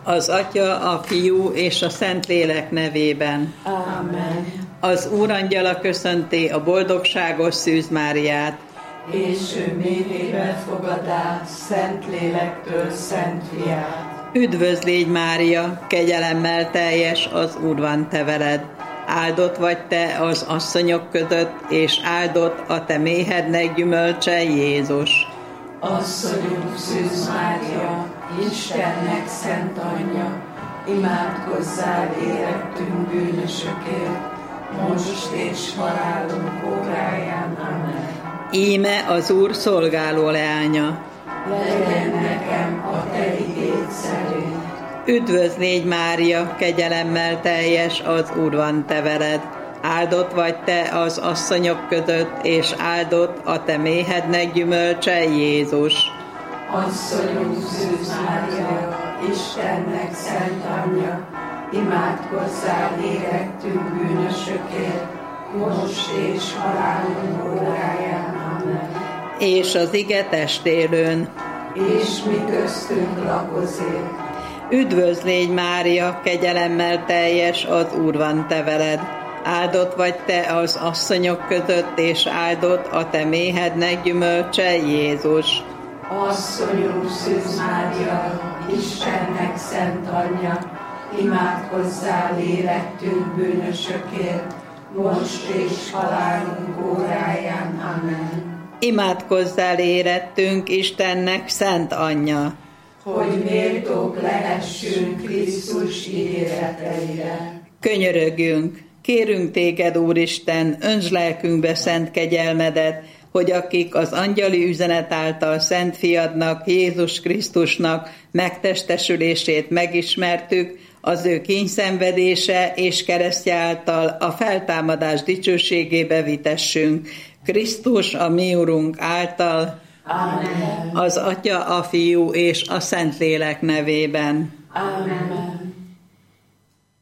Az Atya, a Fiú és a Szentlélek nevében. Amen. Az Úrangyala köszönti a boldogságos Szűz Máriát. És ő méhébe fogadá Szentlélektől Szent Fiát. Üdvözlégy Mária, kegyelemmel teljes, az Úr van te veled. Áldott vagy te az asszonyok között, és áldott a te méhednek gyümölcse, Jézus. Asszonyunk Szűz Mária, Istennek szent anyja, imádkozzál érettünk bűnösökért, most és halálunk óráján. Amen. Íme az Úr szolgáló leánya. Legyen nekem a te igéd szerint. Üdvözlégy Mária, kegyelemmel teljes, az Úr van te veled. Áldott vagy te az asszonyok között, és áldott a te méhednek gyümölcse, Jézus. Asszonyunk Szűz Mária, Istennek szent anyja, imádkozzál érettünk bűnösökért, most és halálunk óráján. Amen. És az ige testélőn. És mi köztünk lakozik. Üdvözlégy Mária, kegyelemmel teljes, az Úr van te veled. Áldott vagy te az asszonyok között, és áldott a te méhednek gyümölcse, Jézus. Asszonyunk Szűz Mária, Istennek szent anyja, imádkozzál érettünk bűnösökért, most és halálunk óráján. Amen. Imádkozzál érettünk Istennek szent anyja, hogy méltók lehessünk Krisztus ígéreteire. Könyörögjünk, kérünk téged, Úristen, öntsd lelkünkbe szent kegyelmedet, hogy akik az angyali üzenet által Szent Fiadnak, Jézus Krisztusnak megtestesülését megismertük, az ő kínszenvedése és keresztje által a feltámadás dicsőségébe vitessünk. Krisztus, a mi Urunk által. Amen. Az Atya, a Fiú és a Szentlélek nevében. Amen.